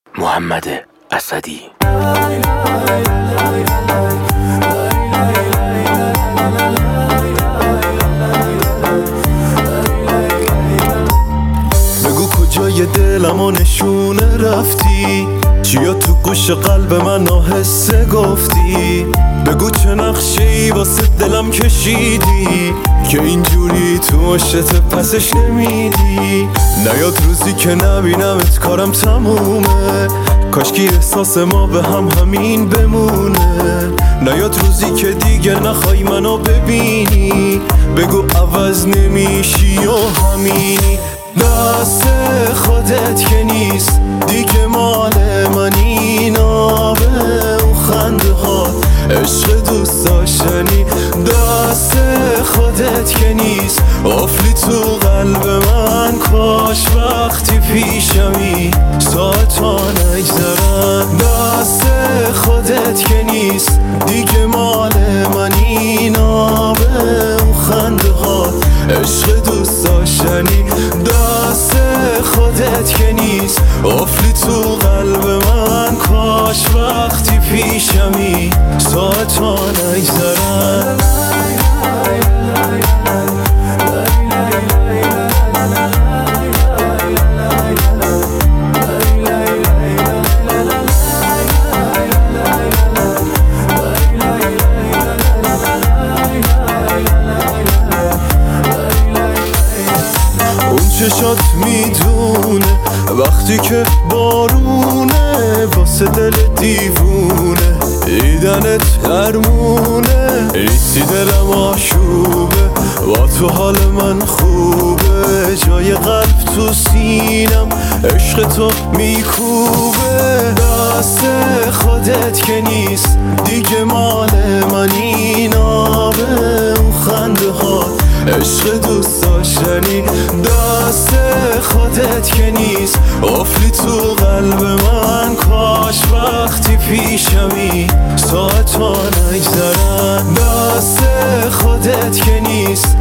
محمد اسدی. بگو کجای دلمو نشونه رفتی، چیا تو گوش قلب من آهسته گفتی. بگو چه نقشه‌ای واسه دلم کشیدی که اینجوری تو عشقت پسش نمیدی. نیاد روزی که نبینمت کارم تمومه، کاشکی احساس ما به هم همین بمونه. نیاد روزی که دیگه نخوای منو ببینی، بگو عوض نمیشی و همینی. دست خودت که نیست دیگه مال من، اینا به اون خنده ها عشق دوست داشتنی. دست خودت که نیست افلی تو قلب من، کاش وقتی پیشمی ساعتا نگذرن. دست خودت که نیست دیگه مال من، اینا به اون خنده ها عشق دوست داشتنی. دست خودت که نیست افلی تو قلب من، کاش وقتی پیشمی ساعتا نگذرن. چشات میدونه وقتی که بارونه، واسه دل دیوونه دیدنت درمونه. ایسی دلم آشوبه با تو حال من خوبه، جای قلب تو سینم عشق تو میکوبه. دست خودت که نیست دیگه مال من، اینا به اون خنده ها عشق دوست داشتنی. دست خودت که نیست افلی تو قلب من، کاش وقتی پیشمی ساعتا نگذرن. دست خودت که نیست